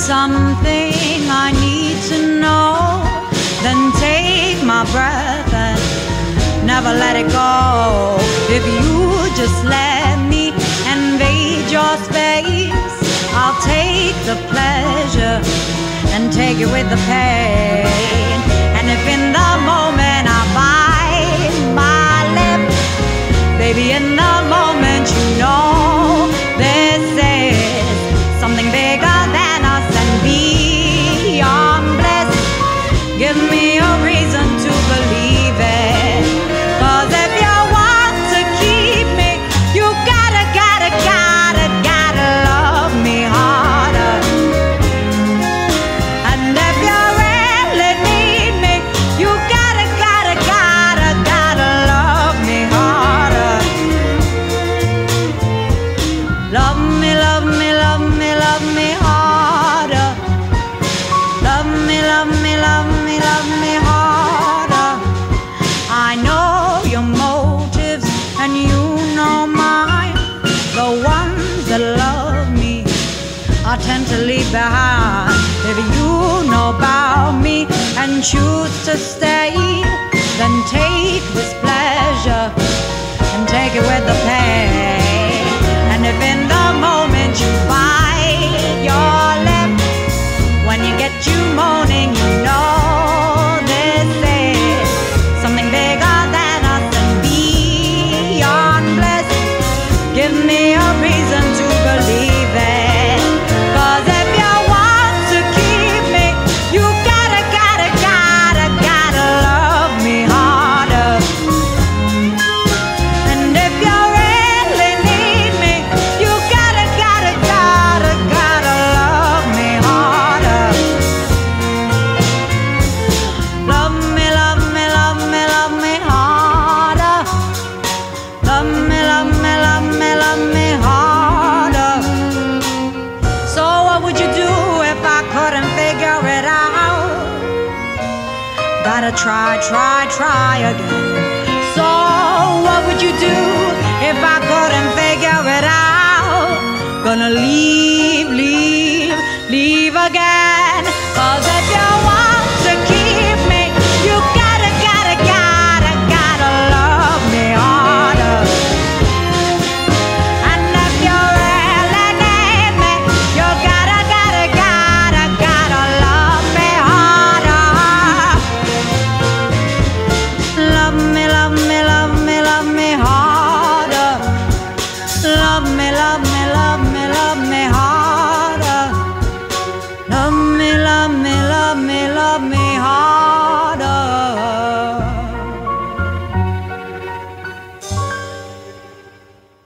something I need to know, then take my breath and never let it go. If you just let me invade your space, I'll take the pleasure and take it with the pain. And if in the moment I bite my lip, baby, in the moment you know this is something bigger than us and beyond bliss. Give me a reason to believe it, 'cause if you want to keep me, you gotta love me harder. And if you really need me, you gotta love me harder. Love me, love me, love me, love me harder. Love me, love me, love me, love me harder. I know your motives and you know mine. The ones that love me I tend to leave behind. If you know about me and choose to stay, then take this pleasure and take it with the pain. And if in the moment you bite your lip, when you get you moaning, you know this is something bigger than us and beyond bliss. Give me a reason to believe it, 'cause if you want to keep me, you gotta love me harder. And if you really need me, you gotta love me harder. Love me, love me, love me, love me harder. Love me, love me, love me, love me harder. So what would you do if I couldn't figure it out? Gotta try again. So what would you do if I couldn't figure it out? Gonna leave again.